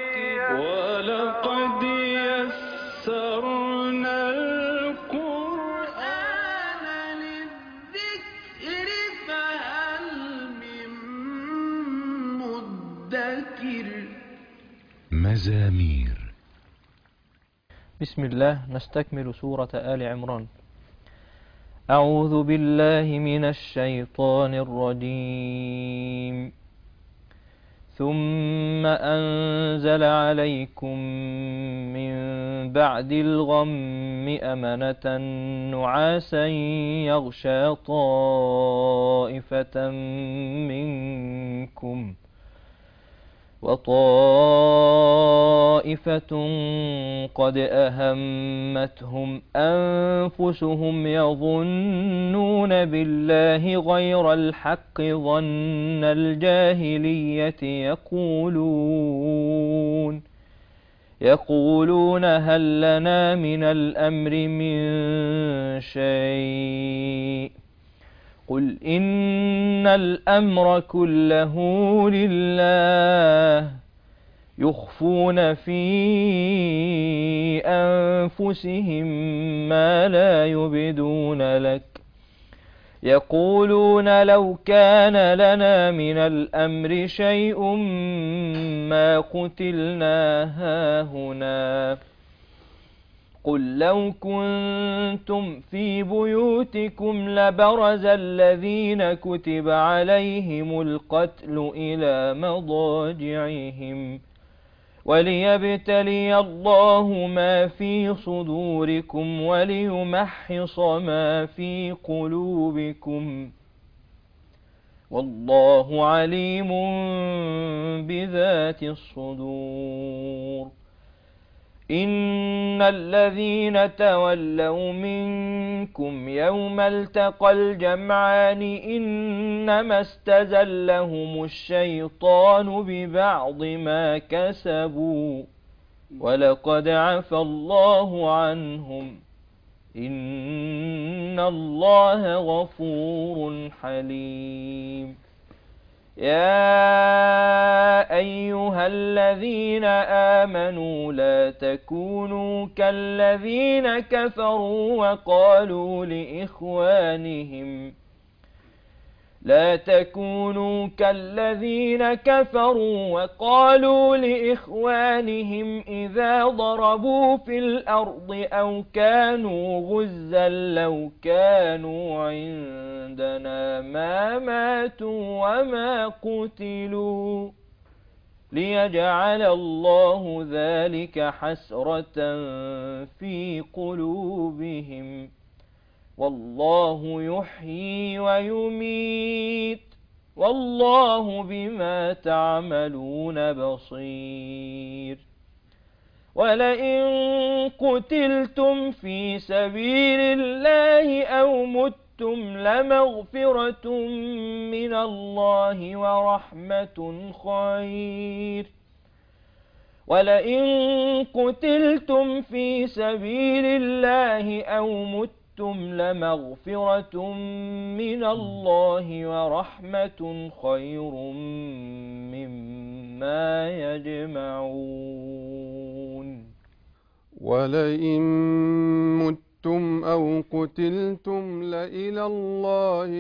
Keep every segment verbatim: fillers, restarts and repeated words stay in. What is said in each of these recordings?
ولقد يسرنا القرآن للذكر فهل من مدكر. مزامير. بسم الله. نستكمل سورة آل عمران. أعوذ بالله من الشيطان الرجيم. ثم أنزل عليكم من بعد الغم أمنة نعاسا يغشى طائفة منكم وطائفة قد أهمتهم أنفسهم يظنون بالله غير الحق ظن الجاهلية يقولون يقولون هل لنا من الأمر من شيء قل إن الأمر كله لله يخفون في أنفسهم ما لا يبدون لك يقولون لو كان لنا من الأمر شيء ما قتلنا هاهنا قل لو كنتم في بيوتكم لبرز الذين كتب عليهم القتل إلى مضاجعهم وليبتلي الله ما في صدوركم وليمحص ما في قلوبكم والله عليم بذات الصدور. إن الذين تولوا منكم يوم التقى الجمعان إنما استزلهم الشيطان ببعض ما كسبوا ولقد عفى الله عنهم إن الله غفور حليم. يا أيها الذين آمنوا لا تكونوا كالذين كفروا وقالوا لإخوانهم لا تكونوا كالذين كفروا وقالوا لإخوانهم إذا ضربوا في الأرض أو كانوا غزا لو كانوا عندنا ما ماتوا وما قتلوا ليجعل الله ذلك حسرة في قلوبهم والله يحيي ويميت والله بما تعملون بصير. ولئن قتلتم في سبيل الله أو متم لمغفرة من الله ورحمة خير ولئن قتلتم في سبيل الله أو متم لمغفرة من الله ورحمة خير مما يجمعون. ولئن متم أو قتلتم لإلى الله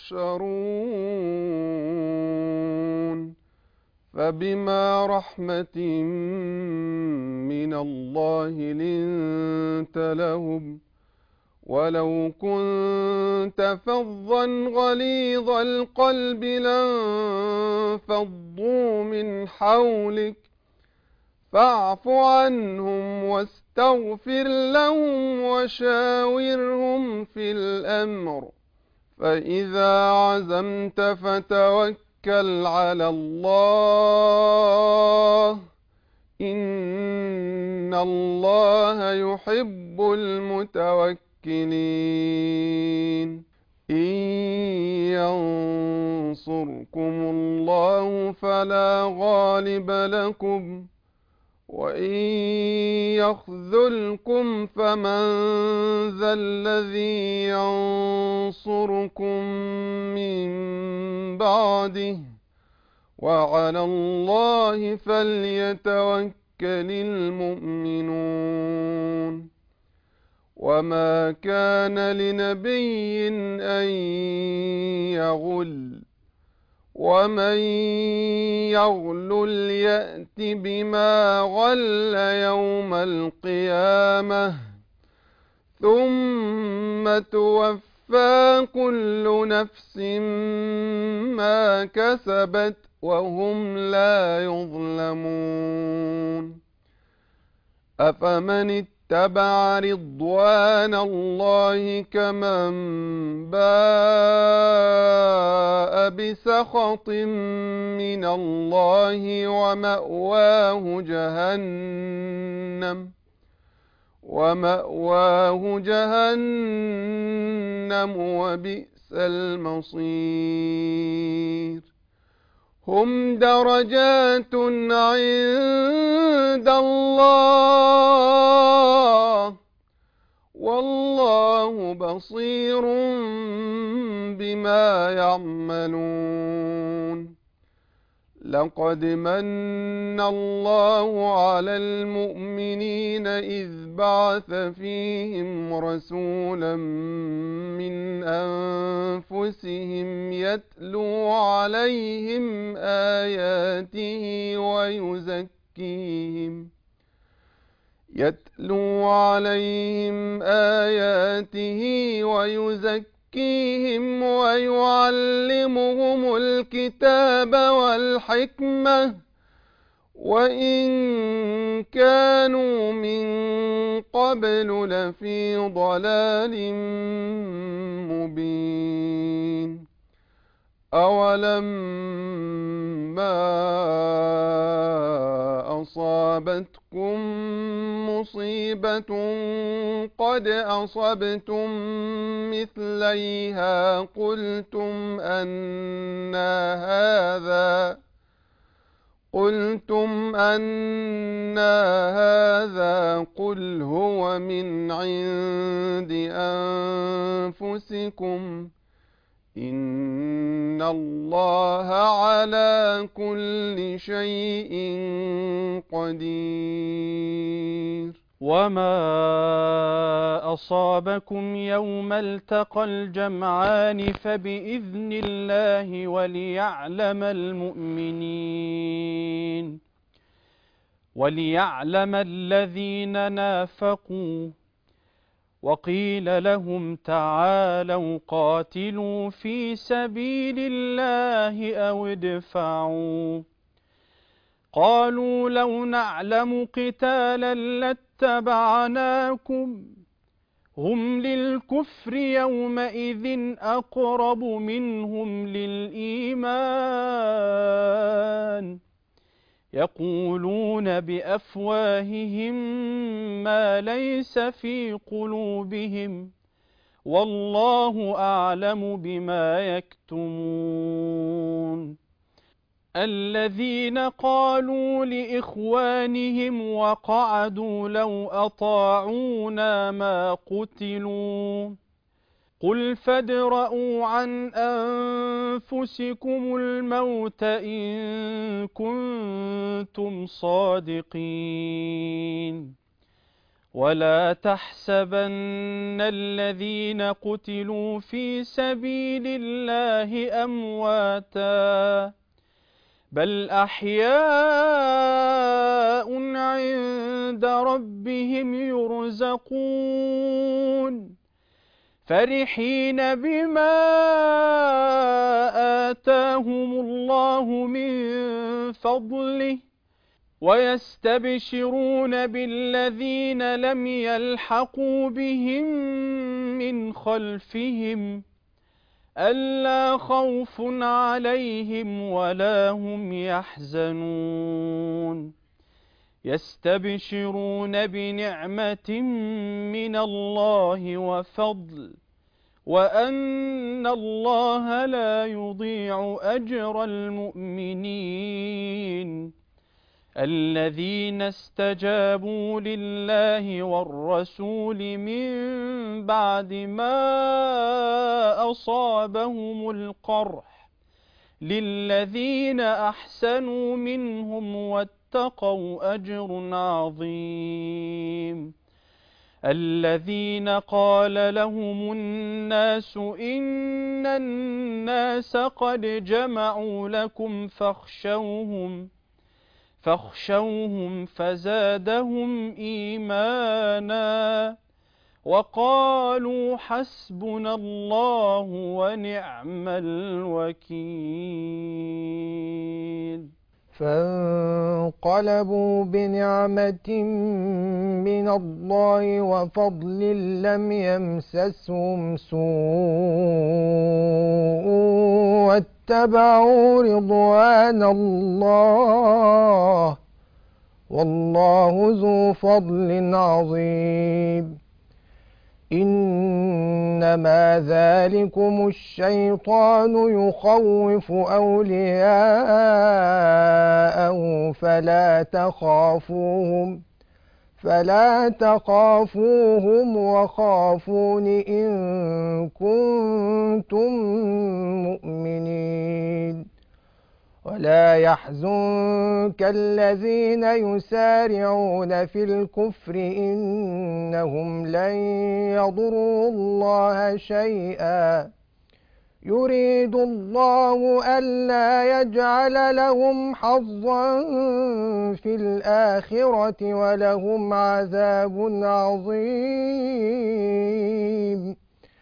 تحشرون فبما رحمة من الله لنت لهم ولو كنت فظا غليظ القلب لانفضوا من حولك فاعف عنهم واستغفر لهم وشاورهم في الأمر فإذا عزمت فتوكل على الله إن الله يحب المتوكلين. إن ينصركم الله فلا غالب لكم وإن يخذلكم فمن ذا الذي ينصركم من بعده وعلى الله فليتوكل المؤمنون. وما كان لنبي أن يغل ومن يغلل يأت بما غل يوم القيامة ثم توفى كل نفس ما كسبت وهم لا يظلمون. أفمن اتبع رضوان الله كمن باء بسخط من الله ومأواه جهنم ومأواه جهنم وبئس المصير. هم درجات عند الله والله بصير بما يعملون. لقد من الله على المؤمنين إذ بعث فيهم رسولا من أنفسهم يتلو عليهم آياته ويزكيهم يتلو عليهم آياته ويزكيهم ويعلمهم الكتاب والحكمة وإن كانوا من قبل لفي ضلال مبين. أولما أصابتكم مصيبة قد أصبتم مثليها قلتم أنى هذا قلتم أنى هذا قل هو من عند أنفسكم إن الله على كل شيء قدير. وما أصابكم يوم التقى الجمعان فبإذن الله وليعلم المؤمنين وليعلم الذين نافقوا. وقيل لهم تعالوا قاتلوا في سبيل الله أو ادفعوا. قالوا لو نعلم قتالا لاتبعناكم هم للكفر يومئذ أقرب منهم للإيمان يقولون بأفواههم ما ليس في قلوبهم والله أعلم بما يكتمون. الذين قالوا لإخوانهم وقعدوا لو أطاعونا ما قتلوا قل فادرءوا عن أنفسكم الموت إن كنتم صادقين. ولا تحسبن الذين قتلوا في سبيل الله أمواتاً بل أحياء عند ربهم يرزقون فرحين بما آتاهم الله من فضله ويستبشرون بالذين لم يلحقوا بهم من خلفهم ألا خوف عليهم ولا هم يحزنون يستبشرون بنعمة من الله وفضل وأن الله لا يضيع أجر المؤمنين. الذين استجابوا لله والرسول من بعد ما أصابهم القرح للذين أحسنوا منهم واتقوا أجر عظيم الذين قال لهم الناس إن الناس قد جمعوا لكم فاخشوهم فاخشوهم فزادهم إيمانا وقالوا حسبنا الله ونعم الوكيل فانقلبوا بنعمة من الله وفضل لم يمسسهم سوء واتبعوا رضوان الله والله ذو فضل عظيم إنما ذلكم الشيطان يخوف أولياءه فلا تخافوهم فلا تخافوهم وخافون إن كنتم مؤمنين ولا يحزنك الذين يسارعون في الكفر إنهم لن يضروا الله شيئا يريد الله ألا يجعل لهم حظا في الآخرة ولهم عذاب عظيم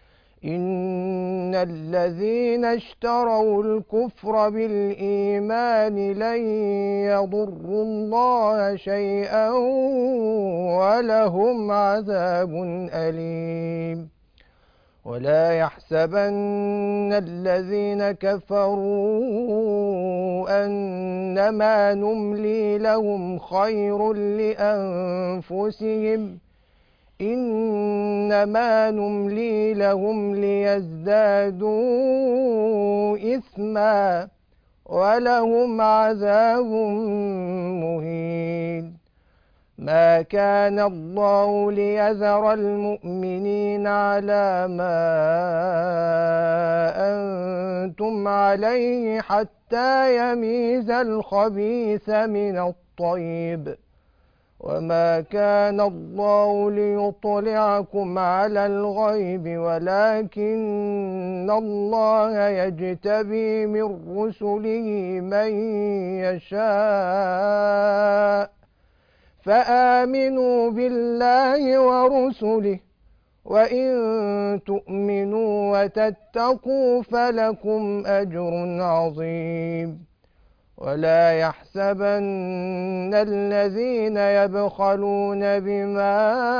إن الذين اشتروا الكفر بالإيمان لن يضروا الله شيئا ولهم عذاب أليم ولا يحسبن الذين كفروا أنما نملي لهم خير لأنفسهم إنما نملي لهم ليزدادوا إثما ولهم عذاب مهين ما كان الله ليذر المؤمنين على ما أنتم عليه حتى يميز الخبيث من الطيب وما كان الله ليطلعكم على الغيب ولكن الله يجتبي من رسله من يشاء فآمنوا بالله ورسله وإن تؤمنوا وتتقوا فلكم أجر عظيم ولا يحسبن الذين يبخلون بما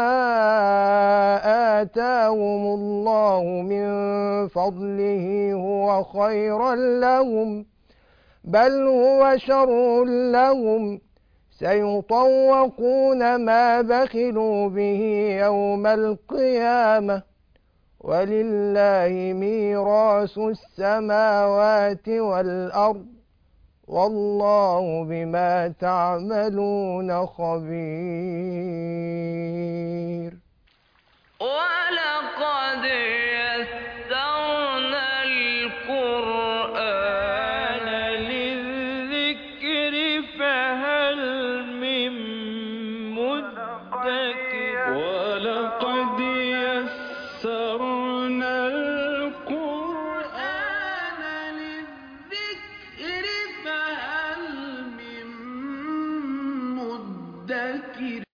آتاهم الله من فضله هو خيرا لهم بل هو شر لهم سيطوقون ما بخلوا به يوم القيامة ولله ميراث السماوات والأرض والله بما تعملون خبير ولقد يسرنا القرآن للذكر فهل من مدكر ولقد يسرنا القرآن للذكر فهل من مدكر